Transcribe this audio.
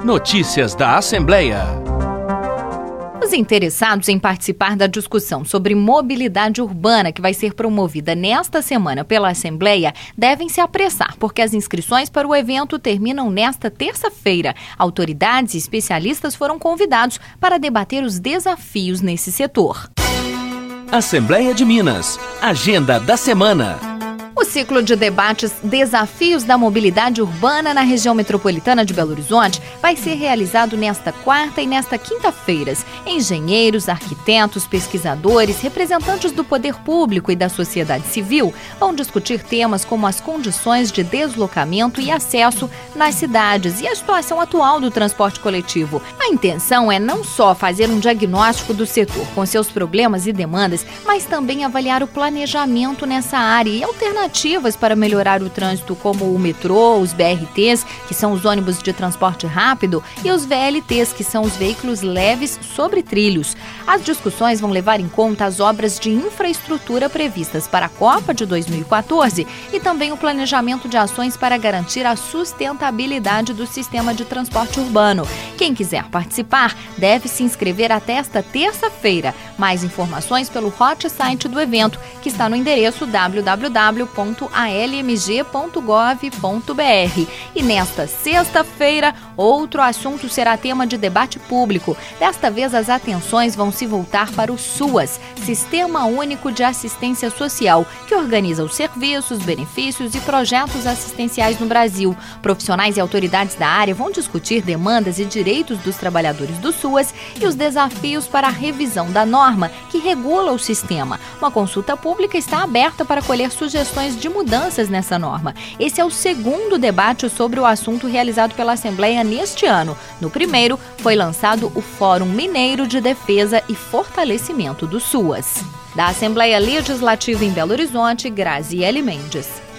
Notícias da Assembleia. Os interessados em participar da discussão sobre mobilidade urbana que vai ser promovida nesta semana pela Assembleia devem se apressar, porque as inscrições para o evento terminam nesta terça-feira. Autoridades e especialistas foram convidados para debater os desafios nesse setor. Assembleia de Minas. Agenda da semana. O ciclo de debates Desafios da Mobilidade Urbana na região metropolitana de Belo Horizonte vai ser realizado nesta quarta e nesta quinta-feiras. Engenheiros, arquitetos, pesquisadores, representantes do poder público e da sociedade civil vão discutir temas como as condições de deslocamento e acesso nas cidades e a situação atual do transporte coletivo. A intenção é não só fazer um diagnóstico do setor com seus problemas e demandas, mas também avaliar o planejamento nessa área e alternativas para melhorar o trânsito, como o metrô, os BRTs, que são os ônibus de transporte rápido, e os VLTs, que são os veículos leves sobre trilhos. As discussões vão levar em conta as obras de infraestrutura previstas para a Copa de 2014 e também o planejamento de ações para garantir a sustentabilidade do sistema de transporte urbano. Quem quiser participar deve se inscrever até esta terça-feira. Mais informações pelo hot site do evento, que está no endereço www.almg.gov.br. E nesta sexta-feira, outro assunto será tema de debate público. Desta vez, as atenções vão se voltar para o SUAS, Sistema Único de Assistência Social, que organiza os serviços, benefícios e projetos assistenciais no Brasil. Profissionais e autoridades da área vão discutir demandas e direitos dos trabalhadores do SUAS e os desafios para a revisão da norma que regula o sistema. Uma consulta pública está aberta para colher sugestões de mudanças nessa norma. Esse é o segundo debate sobre o assunto realizado pela Assembleia neste ano. No primeiro, foi lançado o Fórum Mineiro de Defesa e Fortalecimento do SUAS. Da Assembleia Legislativa em Belo Horizonte, Graziele Mendes.